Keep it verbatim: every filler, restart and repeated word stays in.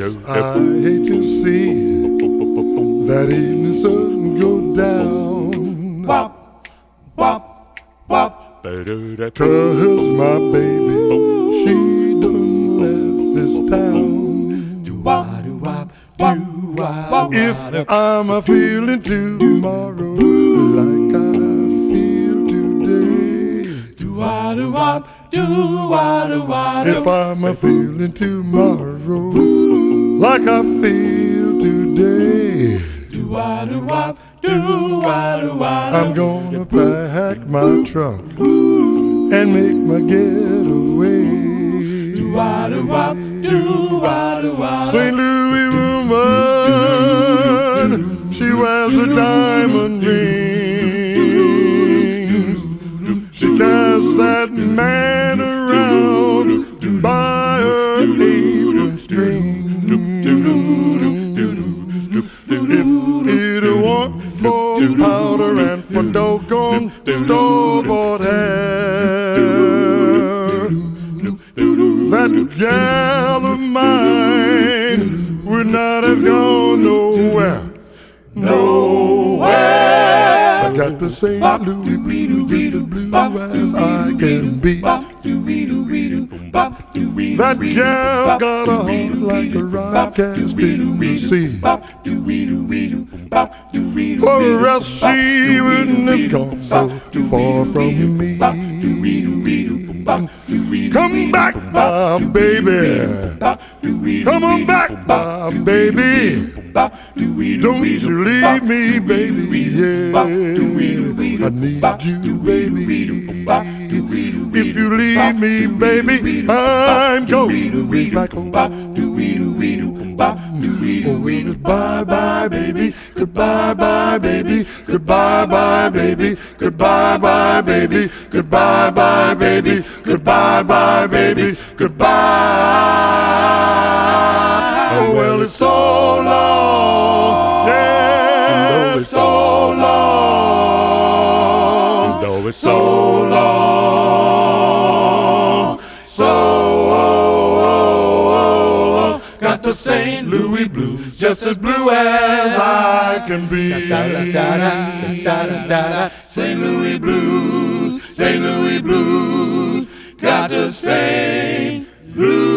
Yes, I hate to see that evening sun go down. Wop, wop, wop. Cause my baby, she done left this town. Do-wop, do-wop, do-wop. If I'm a feeling tomorrow like I feel today, do-wop, do-wop, do-wop, do-wop. if I'm a feeling tomorrow like I feel today, do-wop, do-wop, do-wop, do-wop. I'm gonna pack my trunk and make my getaway. Do-wop, do-wop, do-wop, do-wop. Saint Louis woman, she wears a diamond ring. She carries that man around by her apron string. If it weren't for powder and for doggone store-bought hair, that gal of mine would not have gone nowhere. Nowhere. I got the Saint Louis blues, just as blue as I can be. That gal got a heart like a rock cast in the sea, or else she wouldn't have gone so far from me. Come back, my baby. Come on back, my baby. Don't you leave me, baby. Yeah, I need you, baby. If you leave me, baby, I'm going back home. Oh, goodbye, bye, baby. Goodbye, bye, baby. Goodbye, bye, baby. Goodbye, bye, baby. Goodbye, bye, baby. Goodbye, bye, baby. Goodbye. Oh, well, it's so long. Yeah, it's so long. No, it's so long. So long. Got the Saint Louis blues, just as blue as I can be. Saint Louis blues, Saint Louis blues, got the Saint Louis.